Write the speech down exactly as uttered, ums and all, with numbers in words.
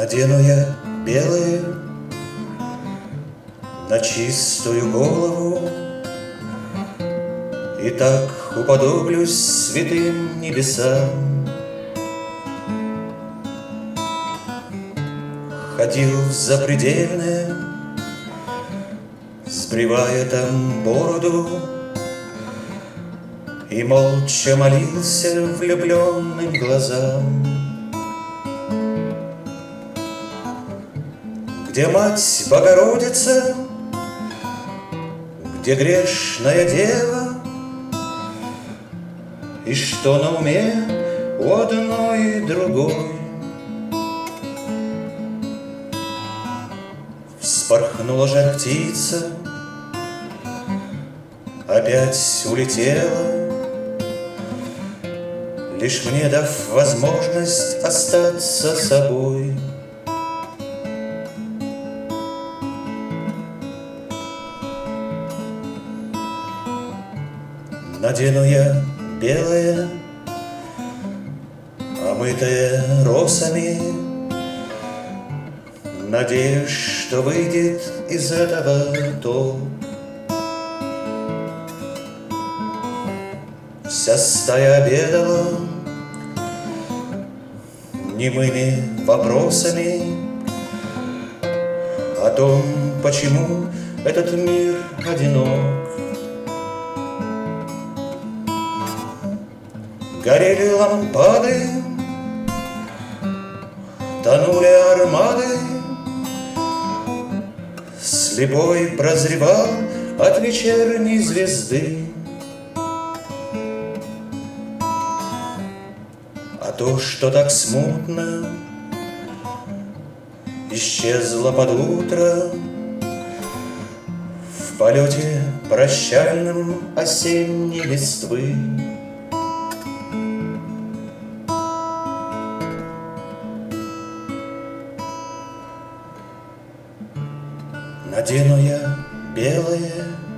Надену я белое на чистую голову, и так уподоблюсь святым небесам. Ходил в запредельное, сбривая там бороду, и молча молился влюбленным глазам. Где Мать Богородица, где грешная дева, и что на уме у одной и другой? Вспорхнула жар птица, опять улетела, лишь мне дав возможность остаться собой. Надену я белое, омытое росами, надеюсь, что выйдет из этого толк. Вся стая обедала немыми вопросами о том, почему этот мир одинок. Горели лампады, тонули армады, слепой прозревал от вечерней звезды. А то, что так смутно исчезло под утро в полете прощальном осенней листвы. Надену я белое